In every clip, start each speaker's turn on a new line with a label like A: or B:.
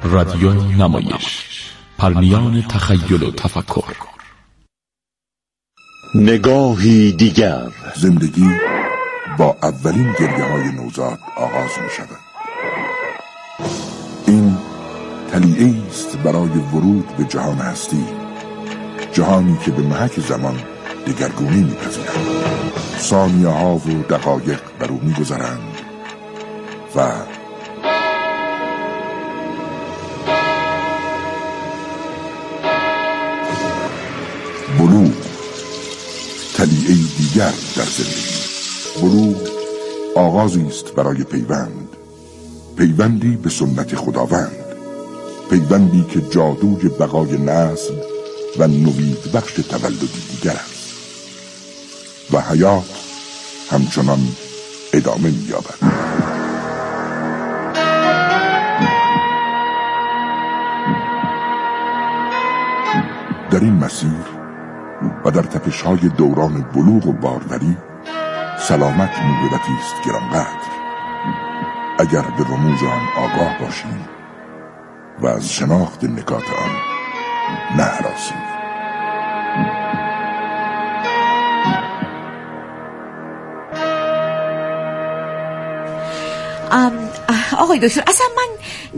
A: رادیو نمایش، پرنیان تخیل و تفکر.
B: نگاهی دیگر.
C: زندگی با اولین گریه‌های نوزاد آغاز می شود. این طلیعه‌ای است برای ورود به جهان هستی، جهانی که به محک زمان دگرگونی می‌پذیرد. ثانیه‌ها و دقایق بر او می‌گذرند و بلوغ، طلیعه‌ای دیگر در زندگی. بلوغ آغازی است برای پیوندی به سنت خداوند، پیوندی که جادوی بقای نسل و نوید بخش تولدی دیگر است و حیات همچنان ادامه می‌یابد. در این مسیر و در تپش‌های دوران بلوغ و باروری، سلامت موهبتی است گرانقدر. اگر به رموز آن آگاه باشیم و از شناخت نکات آن نهراسیم.
D: آقای دکتر، اصلا من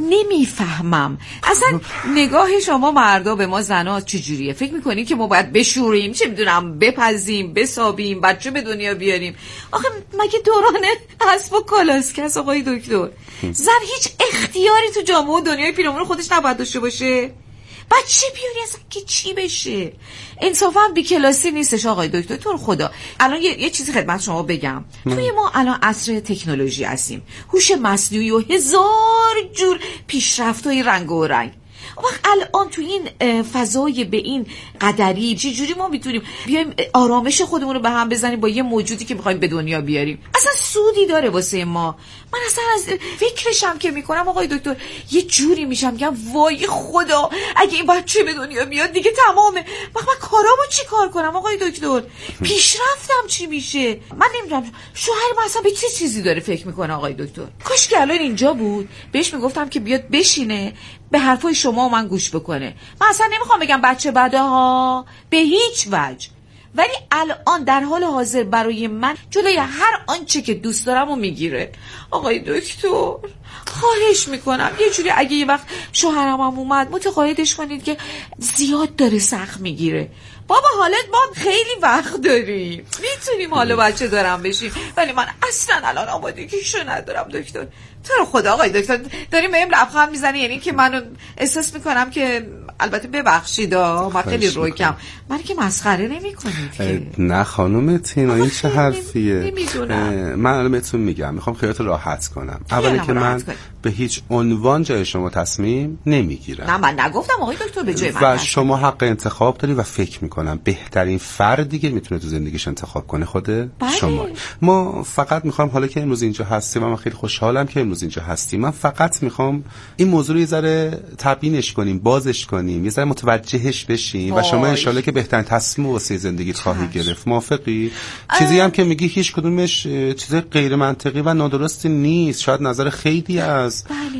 D: نمیفهمم اصلا نگاه شما مردا به ما زنا چجوریه؟ فکر میکنین که ما باید بشوریم، چه میدونم، بپزیم، بسابیم، بچه به دنیا بیاریم؟ آخه مگه دوران اسب و کالاسکه آقای دکتر؟ زن هیچ اختیاری تو جامعه و دنیای پیرامون خودش نباید داشته باشه؟ بچه بیاری اصلا که چی بشه؟ انصافا بیکلاسی نیستش آقای دکتر. تو خدا الان یه چیزی خدمت شما بگم. توی ما الان عصر تکنولوژی هستیم، هوش مصنوعی و هزار جور پیشرفت‌های رنگ و رنگ. وقت الان تو این فضای به این قدری چجوری ما میتونیم بیایم آرامش خودمون رو به هم بزنیم با یه موجودی که میخوایم به دنیا بیاریم؟ اصلا سودی داره واسه ما؟ من اصلا از فکرشم که میکنم آقای دکتر یه جوری میشم که وای خدا اگه این بچه به دنیا بیاد دیگه تمامه. من کارامو چی کار کنم آقای دکتر؟ پیشرفتم چی میشه؟ من نمیدونم شوهر من اصلا به چه چیزی داره فکر میکنه آقای دکتر. کاش که الان اینجا بود بهش میگفتم که بیاد بشینه به حرفای شما من گوش بکنه. من اصلا نمیخوام بگم بچه بده ها، به هیچ وجه، ولی الان در حال حاضر برای من جلوی هر آنچه که دوست دارم رو میگیره. آقای دکتر خواهش میکنم یه جوری اگه یه وقت شوهرم هم اومد متقاعدش کنید که زیاد داره سخت میگیره. بابا حالت ما خیلی وقت داریم، میتونیم حالا بچه دارم بشیم، ولی من اصلا الان آمادگیشو ندارم دکتر. تو رو خدا آقای دکتر داریم بهم لبخند میزنی، یعنی که منو احساس میکنم که البته ببخشید من خیلی روکم، من که مسخره نمیکنید که.
E: نه خانم تینا این چه حرفیه؟
D: نمیدونم.
E: من الان بهتون میگم، میخوام خیالت راحت کنم. اولی که من به هیچ عنوان جای شما تصمیم نمیگیرم.
D: نه من نگفتم آقای دکتر به جای من.
E: و شما حق انتخاب داری و فکر میکنم بهترین فردی که میتونه تو زندگیش انتخاب کنه خود شما. ما فقط میخوام حالا که امروز اینجا هستیم و من خیلی خوشحالم که امروز اینجا هستیم، من فقط میخوام این موضوع رو یه ذره تبیینش کنیم، بازش کنیم، یه ذره متوجهش بشیم و شما انشالله که بهترین تصمیم واسه زندگیت خواهی گرفت. موافقی؟ چیزی هم که میگی هیچ کدومش چیز غیر منطقی و نادرستی نیست. شاید نظر خیلی از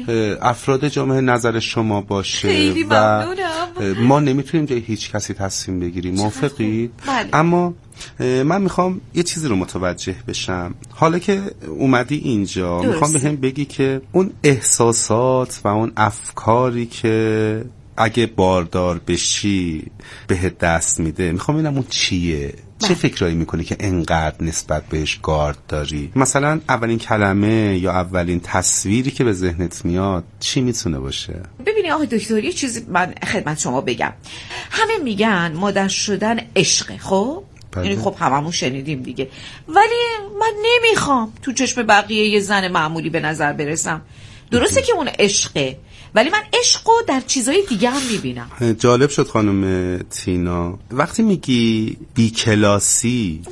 E: افراد جامعه نظر شما باشه و ما نمیتونیم جای هیچ کسی تصمیم بگیریم. موافقی؟ اما من میخوام یه چیزی رو متوجه بشم. حالا که اومدی اینجا میخوام بهم بگی که اون احساسات و اون افکاری که اگه باردار بشی بهت دست میده، میخوام ببینم اون چیه؟ چه فکرایی میکنی که انقدر نسبت بهش گارد داری؟ مثلا اولین کلمه یا اولین تصویری که به ذهنت میاد چی میتونه باشه؟
D: ببینی آقای دکتر یه چیزی من خدمت شما بگم. همه میگن مادر شدن عشقه، خب؟ یعنی خب هممون شنیدیم دیگه، ولی من نمیخوام تو چشم بقیه یه زن معمولی به نظر برسم. درسته که اون عشقه، ولی من عشقو در چیزای دیگه هم میبینم.
E: جالب شد خانم تینا. وقتی میگی بیکلاسی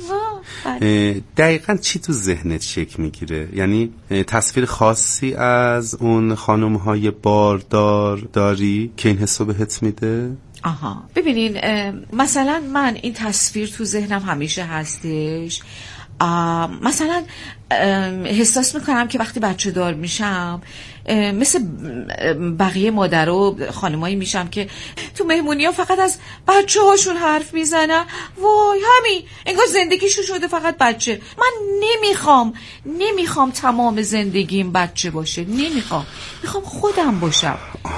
E: دقیقاً چی تو ذهنت شکل میگیره؟ یعنی تصویر خاصی از اون خانم‌های باردار داری که این حسو بهت میده؟
D: آها ببینین مثلا من این تصویر تو ذهنم همیشه هستش. مثلا احساس میکنم که وقتی بچه دار میشم مثل بقیه مادر و خانمایی میشم که تو مهمونی ها فقط از بچه هاشون حرف میزنن. وای همین انگار زندگیشون شده فقط بچه. من نمیخوام تمام زندگیم بچه باشه. میخوام خودم باشم.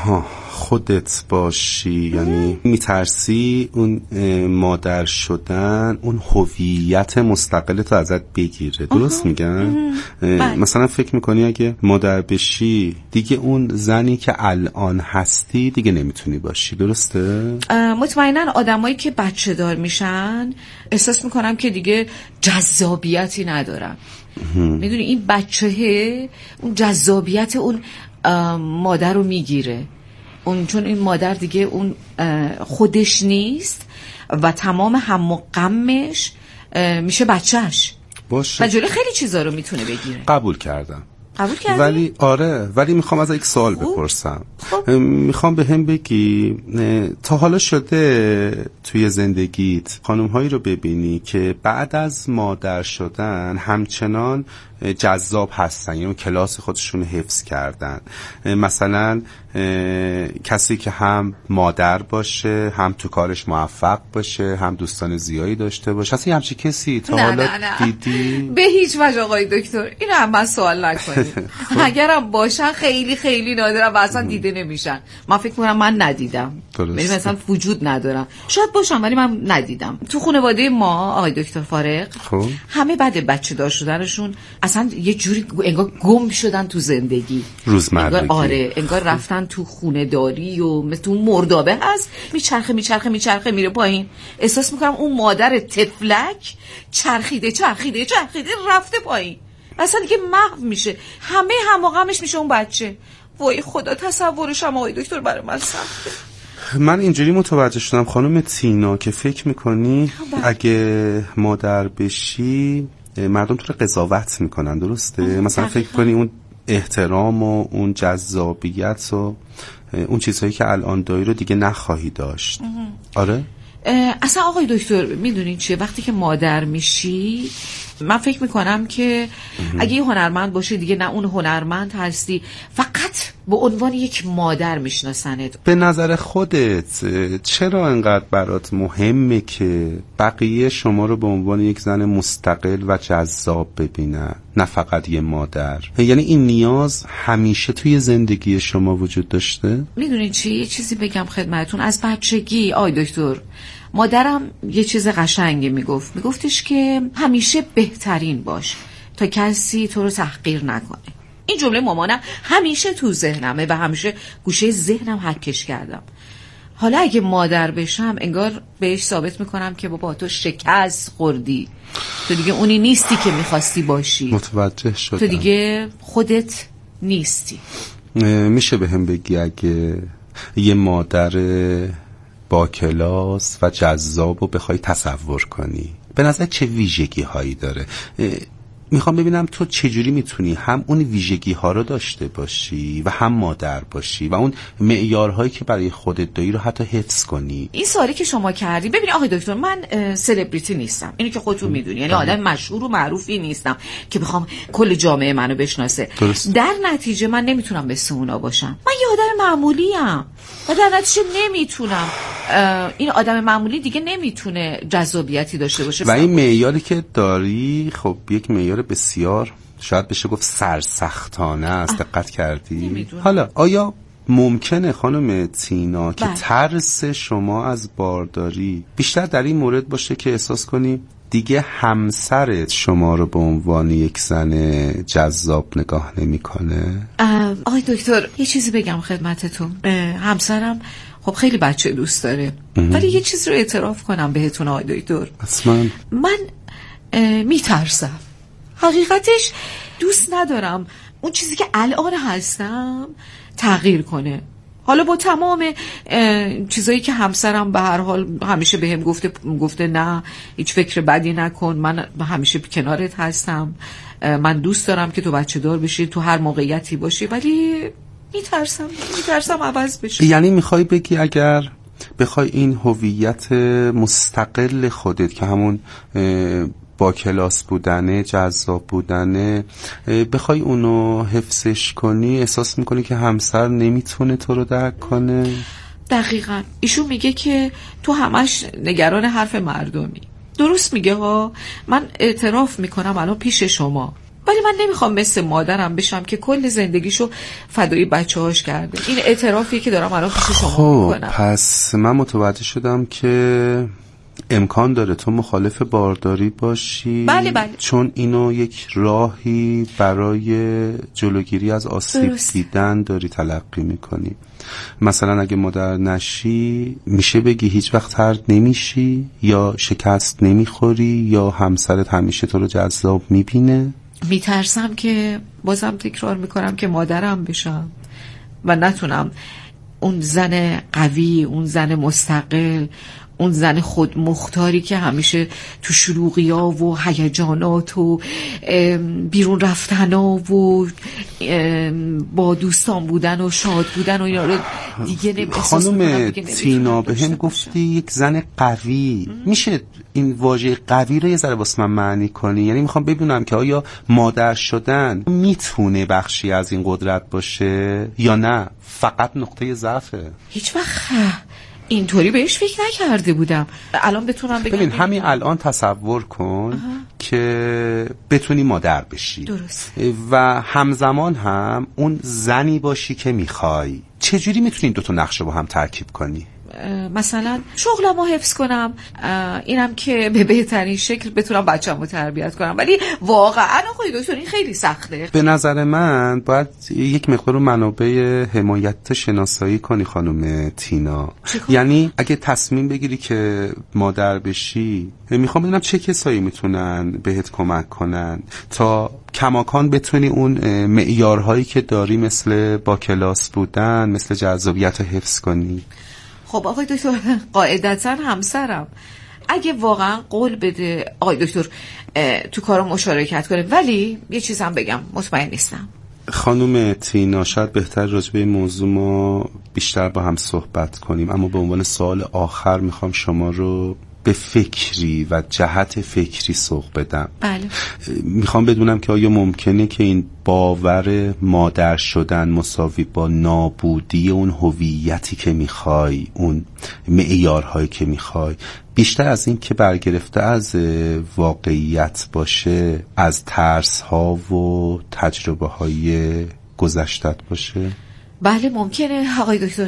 E: خودت باشی. یعنی میترسی اون مادر شدن اون هویت مستقلت رو ازت بگیره. درست میگم؟ مثلا فکر میکنی اگه مادر بشی دیگه اون زنی که الان هستی دیگه نمیتونی باشی. درسته؟
D: مطمئنا آدمایی که بچه دار میشن احساس میکنم که دیگه جذابیتی ندارن. میدونی این بچهه اون جذابیت اون مادر رو میگیره. چون این مادر دیگه اون خودش نیست و تمام هم و غمش میشه بچهش باشه و جلوی خیلی چیزا رو میتونه بگیره.
E: قبول کردم.
D: قبول کردی؟
E: ولی میخوام از یک سوال بپرسم. میخوام به هم بگی تا حالا شده توی زندگیت خانم هایی رو ببینی که بعد از مادر شدن همچنان جذاب هستن، یعنی کلاس خودشون حفظ کردن؟ مثلا کسی که هم مادر باشه، هم تو کارش موفق باشه، هم دوستان زیادی داشته باشه. اصلا همچی کسی تا حالا دیدی؟
D: به هیچ وجه آقای دکتر. اینو هم من سوال نکنید. اگرم باشن خیلی خیلی نادرن و اصلا دیده نمیشن. من فکر میکنم من ندیدم. یعنی مثلا وجود ندارم. شاید باشم ولی من ندیدم. تو خانواده ما آقای دکتر فارق همه بعد بچه دار شدنشون اصلا یه جوری انگار گم شدن تو زندگی
E: روزمرگی.
D: انگار رفتن تو خونه داری و مثل تو مردابه هست میچرخه میره پایین. احساس میکنم اون مادر تفلک چرخیده رفته پایین، اصلا دیگه محو میشه. همه هماغمش میشه اون بچه. وای خدا تصورش هم آقای دکتر برای من سخته.
E: من اینجوری متوجه شدم خانم تینا که فکر میکنی اگه مادر بشی مردم تو رو قضاوت میکنن. درسته؟ مثلا فکر کنی اون احترام و اون جذابیت و اون چیزهایی که الان داری رو دیگه نخواهی داشت. آره؟
D: اصلا آقای دکتر میدونین چیه؟ وقتی که مادر میشی من فکر میکنم که اگه یه هنرمند باشه دیگه نه اون هنرمند هستی، فقط به عنوان یک مادر میشناسنت.
E: به نظر خودت چرا انقدر برات مهمه که بقیه شما رو به عنوان یک زن مستقل و جذاب ببینن، نه فقط یه مادر؟ یعنی این نیاز همیشه توی زندگی شما وجود داشته؟
D: میدونین چی؟ یه چیزی بگم خدمتون. از بچگی آقای دکتر مادرم یه چیز قشنگی میگفتش که همیشه بهترین باش تا کسی تو رو تحقیر نکنه. این جمله مامانم همیشه تو ذهنمه و همیشه گوشه ذهنم حکش کردم. حالا اگه مادر بشم انگار بهش ثابت میکنم که بابا تو شکست خوردی، تو دیگه اونی نیستی که میخواستی باشی.
E: متوجه شدم.
D: تو دیگه خودت نیستی.
E: میشه به هم بگی اگه یه مادر با کلاس و جذاب رو بخوای تصور کنی به نظر چه ویژگی هایی داره؟ میخوام ببینم تو چجوری میتونی هم اون ویژگی ها رو داشته باشی و هم مادر باشی و اون معیارهایی که برای خودت داری رو حتی حفظ کنی. این
D: سوالی که شما کردی، ببین آقای دکتر من سلبریتی نیستم، اینو که خودتون میدونی، یعنی آدم مشهور و معروفی نیستم که بخوام کل جامعه منو بشناسه. در نتیجه من نمیتونم مثل اونا باشم. من یه آدم معمولی ام و در نتیجه نمیتونم. این آدم معمولی دیگه نمیتونه جذابیتی داشته باشه.
E: و این معیاری که داری خب یک معیار بسیار شاید بشه گفت سرسختانه است. دقت کردی؟
D: نمیدونم.
E: حالا آیا ممکنه خانم تینا که ترس شما از بارداری بیشتر در این مورد باشه که احساس کنی دیگه همسرت شما رو به عنوان یک زن جذاب نگاه نمیکنه؟
D: آقای دکتر یه چیزی بگم خدمتتون. همسرم خب خیلی بچه دوست داره، ولی یه چیز رو اعتراف کنم بهتون آقای دکتر.
E: اصلا
D: من میترسم، حقیقتش دوست ندارم اون چیزی که الان هستم تغییر کنه. حالا با تمام چیزایی که همسرم به هر حال همیشه بهم گفته نه هیچ فکر بدی نکن، من همیشه کنارت هستم، من دوست دارم که تو بچه دار بشی، تو هر موقعیتی باشی، ولی میترسم عوض بشه.
E: یعنی میخوای بگی اگر بخوای این هویت مستقل خودت که همون با کلاس بودنه، جذاب بودنه، بخوای اونو حفظش کنی احساس میکنی که همسر نمیتونه تو رو درک کنه؟
D: دقیقاً. ایشون میگه که تو همش نگران حرف مردمی. درست میگه ها. من اعتراف میکنم الان پیش شما، ولی من نمیخوام مثل مادرم بشم که کل زندگیشو فدای بچه‌هاش کرده. این اعترافیه که دارم الان پیش شما میکنم.
E: پس من متوجه شدم که امکان داره تو مخالف بارداری باشی.
D: بله.
E: چون اینو یک راهی برای جلوگیری از آسیب دیدن داری تلقی میکنی. مثلا اگه مادر نشی میشه بگی هیچ وقت طرد نمیشی، یا شکست نمیخوری، یا همسرت همیشه تو رو جذاب میبینه.
D: میترسم که بازم تکرار میکنم که مادرم بشم و نتونم اون زن قوی، اون زن مستقل، اون زن خودمختاری که همیشه تو شلوغی‌ها و هیجانات و بیرون رفتن‌ها و با دوستان بودن و شاد بودن و اینا رو دیگه
E: خانم تینا بهم گفتی یک زن قوی. میشه این واژه قوی رو یه ذره واسه من معنی کنی؟ یعنی میخوام ببینم که آیا مادر شدن میتونه بخشی از این قدرت باشه یا نه فقط نقطه ضعفه؟
D: هیچ وقت اینطوری بهش فکر نکرده بودم. الان بتونم بگم.
E: ببین همین الان تصور کن که بتونی مادر بشی.
D: درست.
E: و همزمان هم اون زنی باشی که میخوای. چجوری میتونی این دوتا نقشه با هم ترکیب کنی؟
D: مثلا شغلمو حفظ کنم، اینم که به بهترین شکل بتونم بچه‌مو تربیت کنم. ولی واقعا آقای دکتر این خیلی سخته.
E: به نظر من باید یک مقدار منابع حمایت شناسایی کنی خانم تینا. یعنی اگه تصمیم بگیری که مادر بشی، میخوام بدونم چه کسایی میتونن بهت کمک کنن تا کماکان بتونی اون معیارهایی که داری مثل با کلاس بودن، مثل جذابیت رو حفظ کنی.
D: خب آقای دکتر، قاعدتاً همسرم اگه واقعا قول بده آقای دکتر تو کارم مشارکت کنه، ولی یه چیزم بگم مطمئن نیستم.
E: خانم تینا شاید بهتر راجع به این موضوع ما بیشتر با هم صحبت کنیم، اما به عنوان سوال آخر میخوام شما رو به فکری و جهت فکری سوق بدم.
D: بله.
E: میخوام بدونم که آیا ممکنه که این باور مادر شدن مساوی با نابودی اون هویتی که میخوای، اون معیارهایی که میخوای، بیشتر از این که برگرفته از واقعیت باشه، از ترس ها و تجربه های گذشتت باشه؟
D: بله ممکنه آقای دکتر.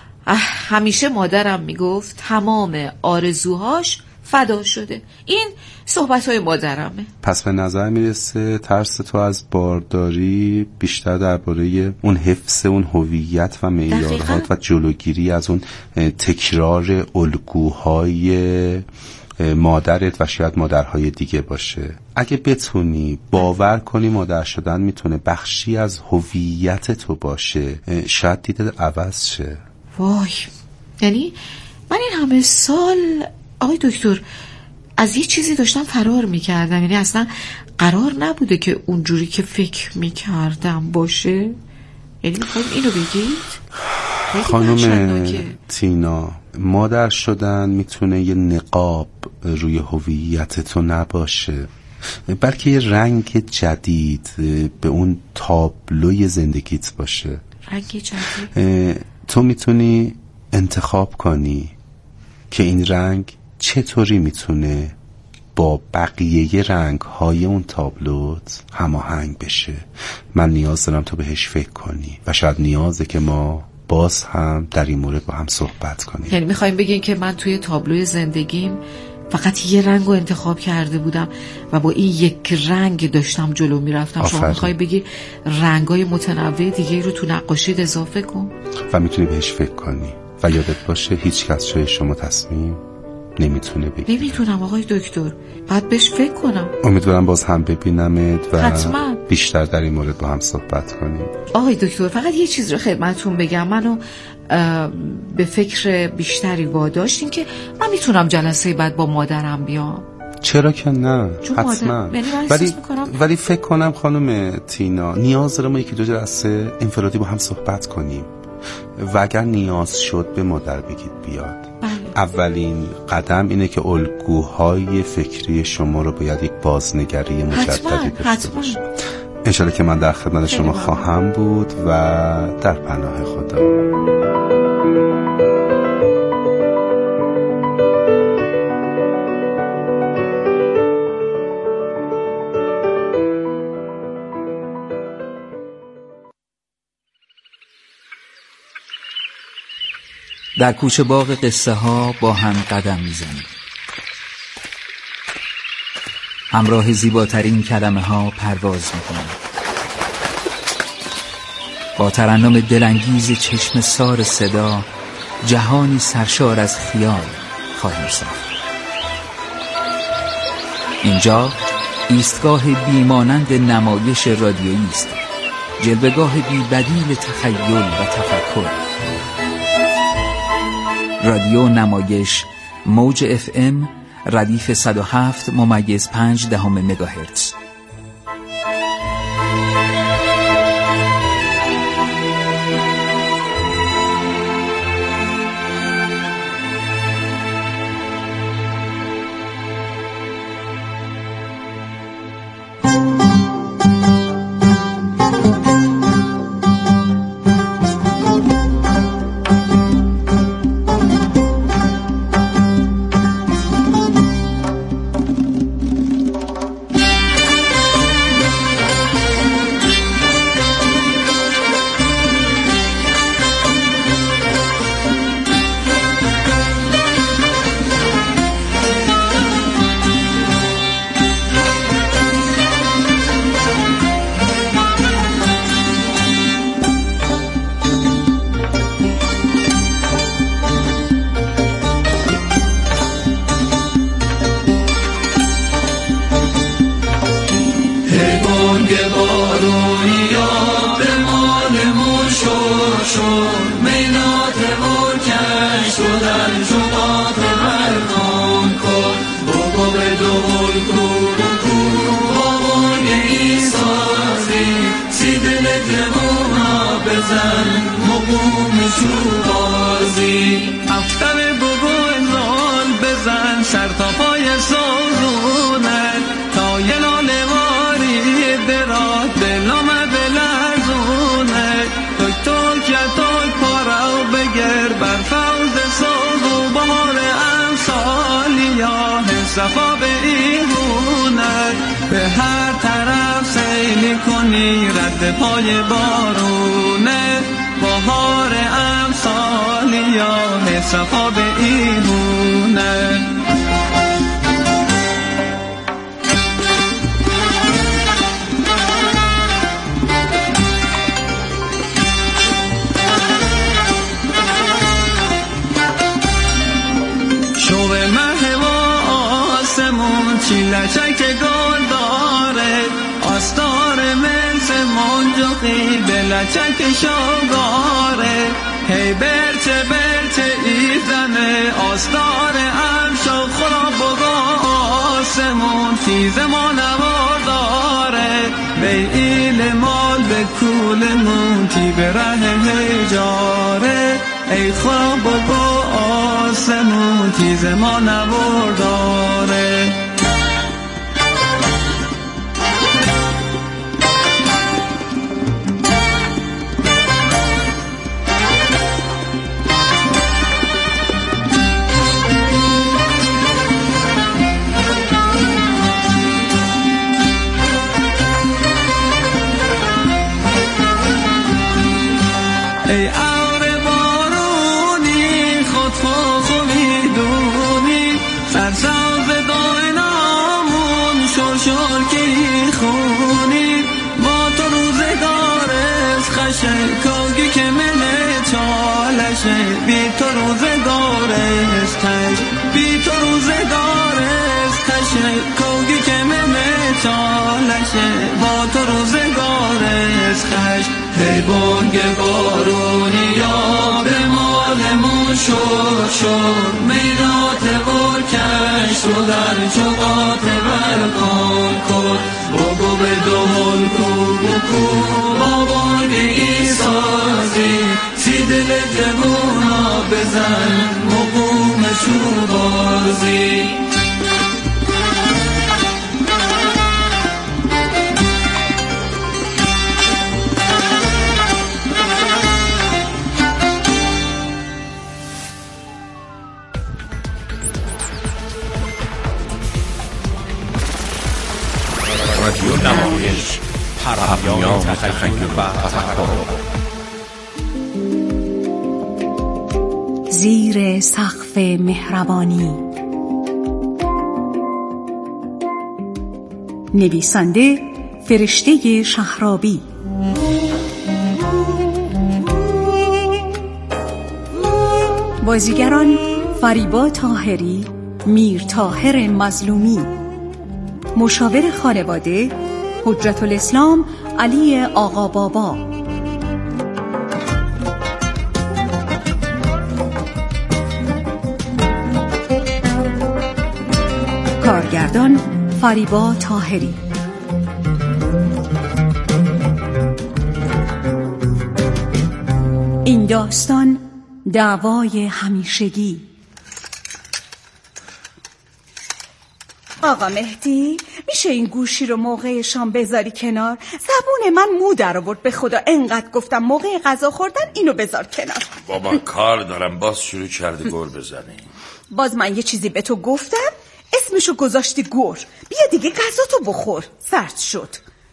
D: همیشه مادرم میگفت تمام آرزوهاش فدا شده. این صحبت‌های مادرمه.
E: پس به نظر میرسه ترس تو از بارداری بیشتر درباره اون حفظ اون هویت و معیارات و جلوگیری از اون تکرار الگوهای مادرت و شاید مادرهای دیگه باشه. اگه بتونی باور کنی مادر شدن میتونه بخشی از هویت تو باشه، شاید دیدت عوض شه.
D: وای، یعنی من این همه سال آقای دکتر از یه چیزی داشتم فرار میکردم، یعنی اصلا قرار نبوده که اونجوری که فکر میکردم باشه. یعنی میخوایم اینو بگید؟
E: خانم تینا، مادر شدن میتونه یه نقاب روی هویت تو نباشه، بلکه یه رنگ جدید به اون تابلوی زندگیت باشه.
D: رنگ جدید؟
E: تو میتونی انتخاب کنی که این رنگ چطوری میتونه با بقیه رنگ های اون تابلوت هماهنگ بشه. من نیاز دارم تو بهش فکر کنی و شاید نیازه که ما باز هم در این مورد با هم صحبت کنیم.
D: یعنی میخوایم بگین که من توی تابلوی زندگیم فقط یه رنگ رو انتخاب کرده بودم و با این یک رنگ داشتم جلو میرفتم. شما میخوای بگی رنگای متنوع دیگه رو تو نقاشیت اضافه کن
E: و میتونی بهش فکر کنی و یادت باشه هیچ کس جای شما تصمیم نمیتونه بگیره.
D: نمیتونم آقای دکتر، باید بهش فکر کنم.
E: امیدوارم باز هم ببینمت و
D: حتما
E: بیشتر در این مورد با هم صحبت کنیم.
D: آقای دکتر فقط یه چیز رو خدمتتون بگم. منو به فکر بیشتری واداشتین که من میتونم جلسه بعد با مادرم بیام.
E: چرا که نه، حتما. ولی فکر کنم خانم تینا نیاز داره ما یکی دو جلسه انفرادی با هم صحبت کنیم و اگر نیاز شد به مادر بگید بیاد.
D: بله.
E: اولین قدم اینه که الگوهای فکری شما رو باید یک بازنگری مجددی داشته باشه. انشالله که من در خدمت شما خواهم بود و در پناه خدا.
F: در کوچه باغ قصه ها با هم قدم میزنیم. همراه زیباترین کلمه ها پرواز میکنیم. با ترنم دلانگیز چشم سار صدا جهانی سرشار از خیال خواهیم ساخت. اینجا ایستگاه بیمانند نمایش رادیویی است، جلوه‌گاه بی‌بدیل تخیل و تفکر. رادیو نمایش موج FM ردیف 107.5 مگاهرتز.
G: صفا به ایمونه به هر طرف سیل کنی رد پای بارونه بهار امسالی یا صفا به ایمونه لچک گل داره آستار ملس منجقی به لچک شاگاره هی برچه ایزنه آستار امشا خورا بگا آسمون تیز ما نوار داره به ایل مال به کول مونتی به ره هجاره ای خورا بگا آسمون تیز ما نوار داره ای اور بارونی خود میدونی سرساز داینامون شل که خونی با تو روزگارست خشه کاگی که منه چالشه بی تو روزگارست تش بی تو روزگارست تشه کاگی که منه چالشه با تو روزگارست خش ای بانگ بارونی یا به مالمون شور میرات ورکش رو در جوقات برکن کن بگو به دول کو با بانگ ایسازی سی دل جوونا بزن مقومشو راستی.
A: رادیو نمایش پرهیان تخیل و تفکر.
H: زیر سقف مهربانی. نویسنده فرشته شهرابی. بازیگران فریبا طاهری، میر طاهر مظلومی. مشاور خانواده حجت الاسلام علی آقا بابا. کارگردان فریبا طاهری. این داستان دعوای همیشگی.
I: آقا مهدی میشه این گوشی رو موقع شام بذاری کنار؟ زبون من مو در آورد به خدا، انقدر گفتم موقع غذا خوردن اینو بذار کنار.
J: بابا کار دارم. باز شروع کردی گر بزنی.
I: باز من یه چیزی به تو گفتم اسمشو گذاشتی گر. بیا دیگه غذا تو بخور، سرد شد.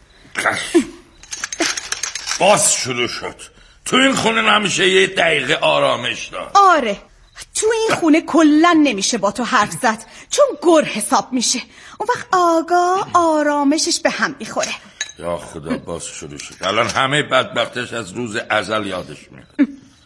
J: باز شروع شد. تو این خونه نمیشه یه دقیقه آرامش داد؟
I: آره تو این خونه کلن نمیشه با تو حرف زد، چون گر حساب میشه. اون وقت آقا آرامشش به هم میخوره.
J: یا خدا باز شروع شد. الان همه بدبختش از روز ازل یادش میاد.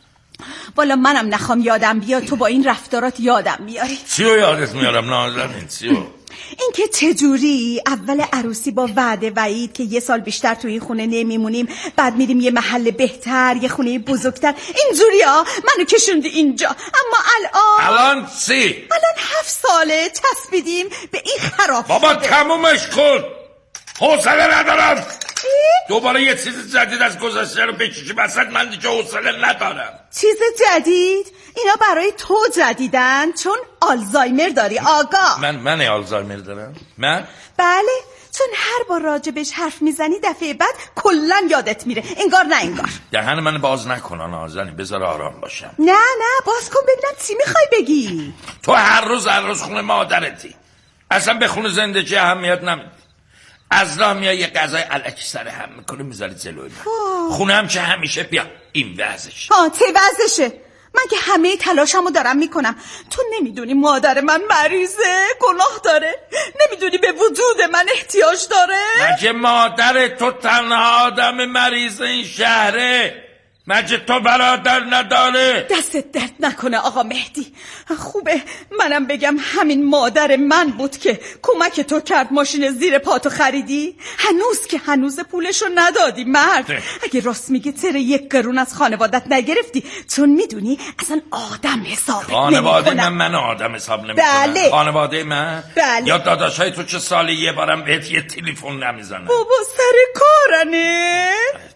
I: والا منم نخوام یادم بیاد، تو با این رفتارات یادم میاری.
J: چیو یادت میارم نازنین؟ چیو؟
I: این که چجوری اول عروسی با وعده وعید که یه سال بیشتر توی این خونه نمیمونیم، بعد میریم یه محل بهتر، یه خونه بزرگتر، اینجوری ها منو کشوندی اینجا. اما
J: الان چی؟
I: الان 7 ساله چسبیدیم به این خراب.
J: بابا تمومش کن، حوصله ندارم. دوباره یه چیز جدید از گذشته رو بکشی وسط، من دیگه حوصله ندارم.
I: چیز جدید؟ اینا برای تو جدیدن چون آلزایمر داری آقا.
J: من آلزایمر دارم؟ من؟
I: بله، چون هر بار راجبش حرف میزنی دفعه بعد کلن یادت میره. انگار نه انگار.
J: دهن من باز نکن نازنین، بذار آرام باشم.
I: نه باز کن ببینم چی میخوای بگی.
J: تو هر روز خونه مادرتی، اصلا به خونه زندگی اهمیت نمیدی. از راه میای یه غذای الکی سر هم میکنه میذاری جلوی من. خونه هم که همیشه بیا این وضعش.
I: چه وضعشه؟ من که همه تلاشمو دارم میکنم. تو نمیدونی مادر من مریضه، گناه داره، نمیدونی به وجود من احتیاج داره.
J: مگه مادر تو تنها آدم مریض این شهره؟ مگه تو برادر نداره؟
I: دستت درد نکنه آقا مهدی. خوبه منم بگم همین مادر من بود که کمک تو کرد ماشین زیر پاتو خریدی. هنوز پولشو ندادی مرد. اگه راست میگه چرا 1 قرون از خانوادت نگرفتی؟ چون میدونی اصلا آدم حساب
J: خانواده من آدم حساب نمیکنم.
I: بله.
J: خانواده من؟
I: بله.
J: یا داداشای تو چه سالی یه بارم بهت یه تلفن نمیزنن؟
I: بابا سر کارنه.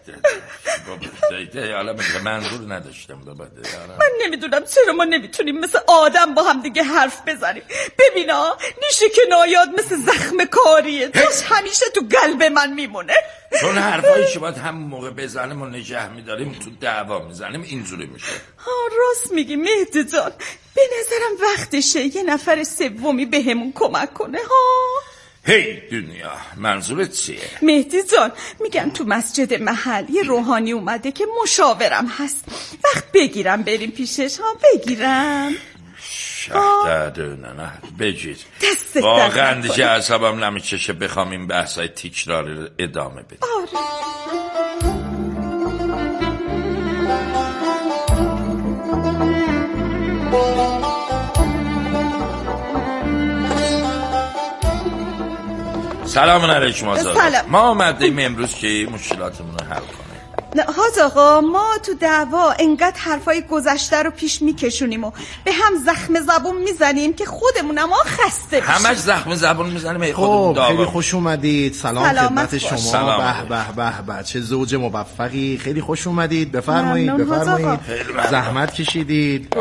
J: حالا منظور نداشتم.
I: من نمیدونم چرا ما نمیتونیم مثل آدم با هم دیگه حرف بزنیم. ببینا نیشه که نایاد مثل زخم کاریه، توش همیشه تو قلب من میمونه.
J: چون حرفایی که باید همون موقع بزنیم و نجه میداریم تو دعوا میزنیم اینجوری میشه.
I: راست میگی مهدی جان. به نظرم وقتشه یه نفر سومی بهمون کمک کنه ها.
J: هی دنیا، منظورت چیه؟
I: مهدی جان میگن تو مسجد محل یه روحانی اومده که مشاورم هست. وقت بگیرم بریم پیشش ها؟ بگیرم
J: نه بگیر. واقعا دیگه اعصابم نمیچشه بخوام این بحثای تکراری رو ادامه بدم. سلام علیکم آزاد.
I: سلام.
J: ما اومدیم امروز که مشکلاتمون رو حل کنیم.
I: حاج آقا ما تو دعوا انقدر حرفای گذشته رو پیش میکشونیم و به هم زخم زبون میزنیم که خودمونم خسته بشیم.
J: همش زخم زبون میزنیم.
K: خب خیلی خوش اومدید. سلام خدمت شما.
J: سلام.
K: به چه زوج موفقی. خیلی خوش اومدید. بفرمایید. زحمت کشیدید.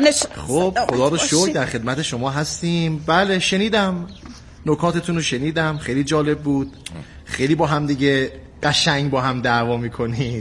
K: خب خدا رو شکر در خدمت شما هستیم. بله شنیدم نکاتتون رو شنیدم، خیلی جالب بود. خیلی با هم دیگه قشنگ با هم دعوا میکنید.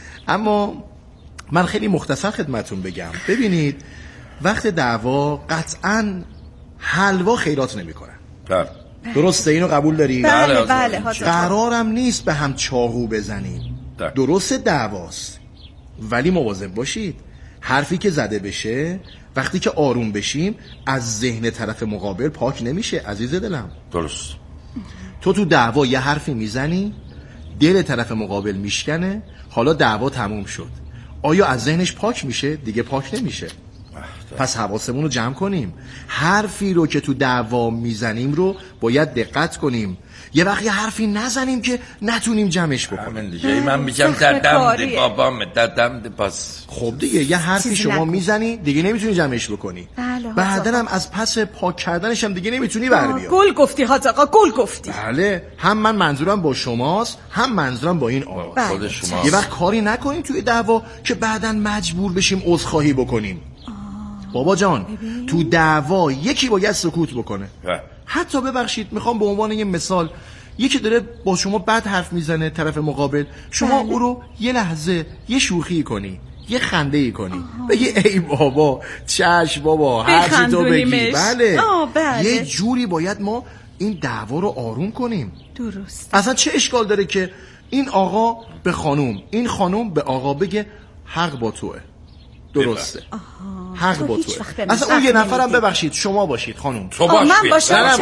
K: اما من خیلی مختصر خدمتون بگم. ببینید وقت دعوا قطعاً حلوا خیرات نمیکنن. درسته؟ اینو قبول داری؟
I: بله.
K: قرارم نیست به هم چاقو بزنیم. درست دعواست، ولی مواظب باشید حرفی که زده بشه وقتی که آروم بشیم از ذهن طرف مقابل پاک نمیشه. عزیز دلم
J: درست.
K: تو دعوا یه حرفی میزنی، دل طرف مقابل میشکنه، حالا دعوا تموم شد، آیا از ذهنش پاک میشه؟ دیگه پاک نمیشه. پس حواسمون رو جمع کنیم. حرفی رو که تو دعوا میزنیم رو باید دقت کنیم. یه وقت یه حرفی نزنیم که نتونیم جمعش بکنیم.
J: دیگه من میگم دردم ده بابام دردم ده پاس.
K: خب دیگه یه حرفی شما میزنی دیگه نمیتونی جمعش بکنی. بعدن هم از پس پاک کردنش هم دیگه نمیتونی بر بیاری.
I: گل گفتی حاج آقا، گل گفتی.
K: بله، هم من منظورم با شماست، هم منظورم با این آقا.
J: خود شما.
K: یه وقت کاری نکنیم توی دعوا که بعدن مجبور بشیم عذرخواهی بکنیم. بابا جان تو دعوا یکی باید سکوت بکنه. حتی ببخشید میخوام به عنوان یه مثال، یکی داره با شما بد حرف میزنه طرف مقابل، شما او رو یه لحظه یه شوخی کنی، یه خنده ای کنی، بگی ای بابا چش بابا هر چی تو بگی. بله. یه جوری باید ما این دعوا رو آروم کنیم.
I: درست.
K: اصلا چه اشکال داره که این آقا به خانوم، این خانوم به آقا بگه حق با توه. درسته. حق با توه. اصلا اون یه نفرم ببخشید شما باشید خانم.
J: تو باش.
I: من باشم.
K: نه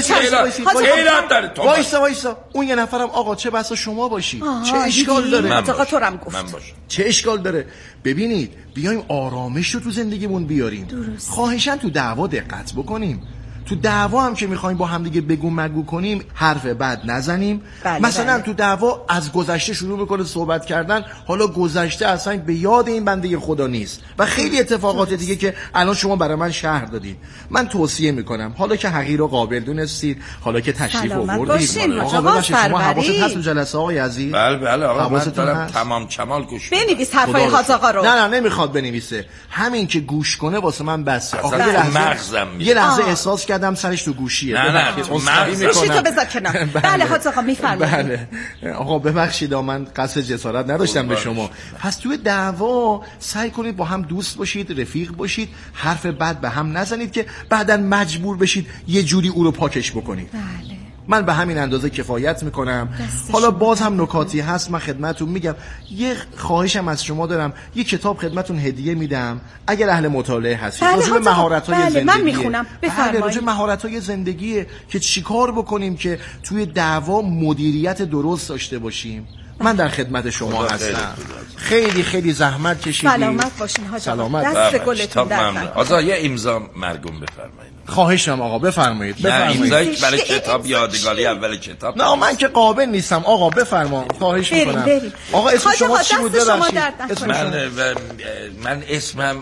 K: وایسا. اون یه نفرم آقا چه بسا شما باشید. چه اشکال داره؟
I: آقا تو رم گفت.
K: چه اشکال داره؟ ببینید بیایم آرامش رو تو زندگیمون بیاریم. خواهشاً تو دعوا دقت بکنیم. تو دعوا هم که میخوایم با هم دیگه بگو مگو کنیم حرف بد نزنیم. مثلا تو دعوا از گذشته شروع میکنه صحبت کردن، حالا گذشته اصلا به یاد این بنده خدا نیست و خیلی اتفاقات دیگه که الان شما برای من شرح دادید. من توصیه میکنم حالا که حقیر رو قابل دونستید، حالا که تشریف آوردید، آقا ببخشید شما حواست هست تو جلسه آقای عزیز؟
J: بله آقا من دارم تمام کمال گوش میکنم.
I: بنویس حرفای حاج آقا رو.
K: نه نمیخواد بنویسه، همین که گوش کنه واسه من بسه. آقا یه لحظه احساس کردم سرش تو گوشیه.
I: گوشی تو بذار کنار. بله حاج آقا میفرمایید.
K: بله آقا ببخشید من قصد جسارت نداشتم به شما. پس توی دعوا سعی کنید با هم دوست باشید، رفیق باشید، حرف بد به هم نزنید که بعداً مجبور بشید یه جوری او رو پاکش بکنید.
I: بله.
K: من به همین اندازه کفایت میکنم. حالا باز هم نکاتی هست من خدمتون میگم. یه خواهشم از شما دارم، یه کتاب خدمتون هدیه میدم اگر اهل مطالعه هستید.
I: راجع
K: به مهارت‌های زندگی.
I: من میخونم. بفرمایید.
K: راجع به مهارت‌های زندگیه که چیکار بکنیم که توی دعوا مدیریت درست داشته باشیم. من در خدمت شما هستم. خیلی خیلی زحمت کشیدید.
I: سلامت باشین حاج آقا. دست گلتون در نکنه.
J: آقا یه امضا مرگوم بفرمایید.
K: خواهشم آقا بفرمایید.
J: امضای برای کتاب یادگاری اول کتاب.
K: نه من که قابل نیستم آقا، بفرمایید. خواهش میکنم. آقا اسم شما چی بود ببخشید؟
J: من اسمم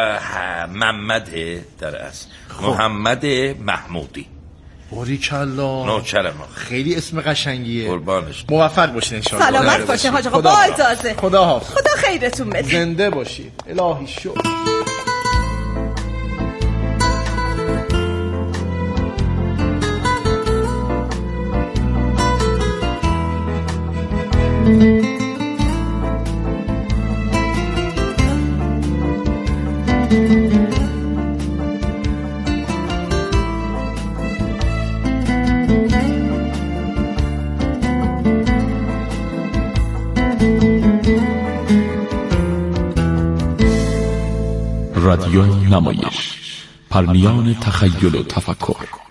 J: محمده در اصل. محمد محمودی.
K: باریکالله.
J: نوکرم.
K: خیلی اسم قشنگیه.
J: قربانش.
K: موفق باشین ان شاءالله.
I: سلامت باشین حاج آقا. با اجازه.
K: خدا
I: خیرتون بده.
K: زنده باشید. الهی شکر.
A: رادیو نمایش، پرمیان تخیل و تفکر.